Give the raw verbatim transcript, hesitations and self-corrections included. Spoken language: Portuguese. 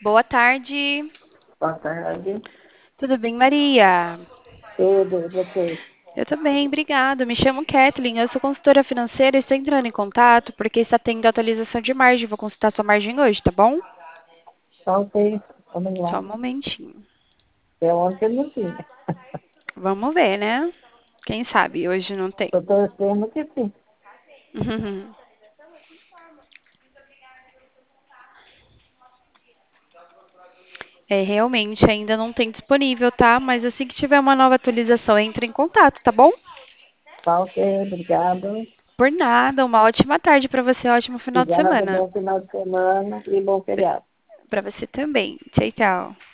Boa tarde. Boa tarde. Tudo bem, Maria? Tudo, e você? Eu tô bem, obrigada. Me chamo Kathleen, eu sou consultora financeira e estou entrando em contato porque está tendo atualização de margem. Vou consultar sua margem hoje, tá bom? Tá ok, vamos Só lá. um momentinho. É ontem não tinha. Vamos ver, né? Quem sabe hoje não tem. Estou torcendo que sim. É, realmente ainda não tem disponível, tá? Mas assim que tiver uma nova atualização, entre em contato, tá bom? Tá ok, obrigado. Por nada, uma ótima tarde para você, um ótimo final de Obrigado, semana. bom final de semana e bom feriado. Para você também. Tchau, tchau.